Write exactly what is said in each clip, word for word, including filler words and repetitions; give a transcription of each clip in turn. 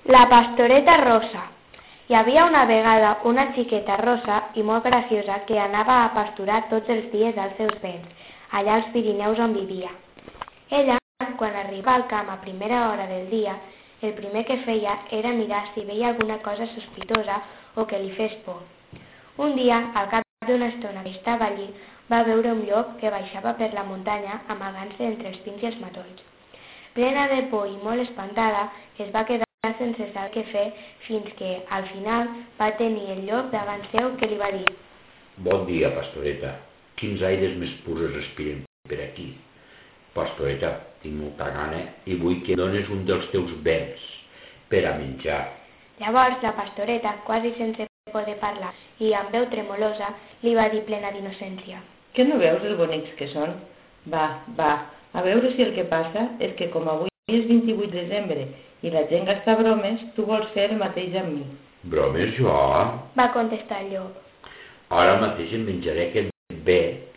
La pastoreta rosa. Hi havia una vegada una xiqueta rosa i molt graciosa que anava a pasturar tots els dies als seus béns, allà als Pirineus on vivia. Ella, quan arribava al camp a primera hora del dia, el primer que feia era mirar si veia alguna cosa sospitosa o que li fes por. Un dia, al cap d'una estona que estava allí, va veure un llop que baixava per la muntanya amagant-se entre els pins i els matolls. Plena de por i molt espantada, es va quedar sense saber què fer fins que, al final, va tenir el llop davant seu que li va dir: Bon dia, pastoreta. Quins aires més purs respiren per aquí. Pastoreta, tinc molta gana i vull que em dones un dels teus béns per a menjar. Llavors la pastoreta, quasi sense poder parlar i amb veu tremolosa, li va dir plena d'innocència: Que no veus el bonics que són? Va, va, a veure si el que passa és que com avui és vint-i-vuit de desembre i la gent gasta bromes, tu vols fer el mateix amb mi. Bromes jo? Va contestar el llop. Ara mateix em menjaré aquest bé,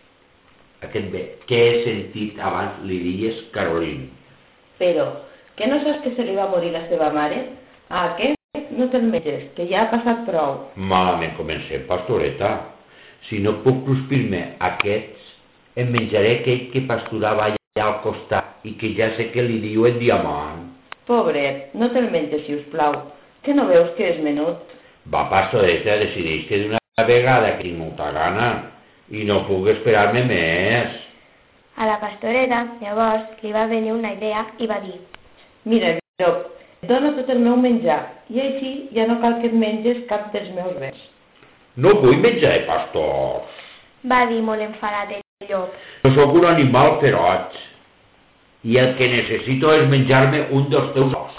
aquest bé que he sentit abans li dies Caroline. Però, que no saps que se li va morir la seva mare? A aquest no te'l menges, que ja ha passat prou. Malament comencem, pastoreta. Si no puc cruspir-me aquests, em menjaré aquell que pasturava allà al costat i que ja sé que li diuen diamant. Pobret, no te'l menges, si us plau, que no veus que és menut? Va, pastoreta, decideix que d'una vegada que tinc molta gana i no puc esperar-me més. A la pastoreta, llavors, li va venir una idea i va dir: Mira, llop, et dono tot el meu menjar i així ja no cal que et menges cap dels meus béns. No vull menjar de pastors, va dir molt enfadat el llop. Jo sóc un animal feroig i el que necessito és menjar-me un dels teus os.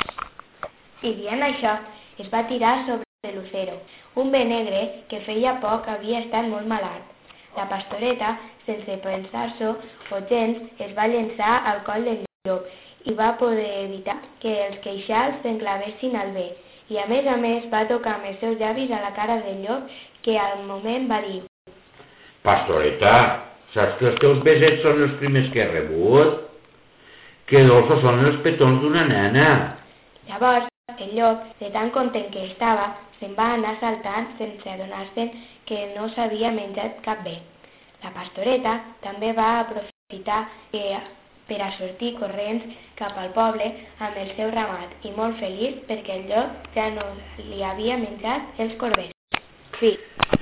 I dient això, es va tirar sobre Lucero, un bé negre que feia poc havia estat molt malalt. La pastoreta, sense pensar-s'ho o gens, es va llençar al coll del llop i va poder evitar que els queixals s'enclavessin al bé. I a més a més va tocar amb els seus llavis a la cara del llop, que al moment va dir: Pastoreta, saps que els teus besets són els primers que he rebut? Que dolços són els petons d'una nena. Llavors, el llop, de tan content que estava, se'n va anar saltant sense adonar-se'n que no s'havia menjat cap bé. La pastoreta també va aprofitar que, per a sortir corrents cap al poble amb el seu ramat i molt feliç perquè el llop ja no li havia menjat els corbers. Sí.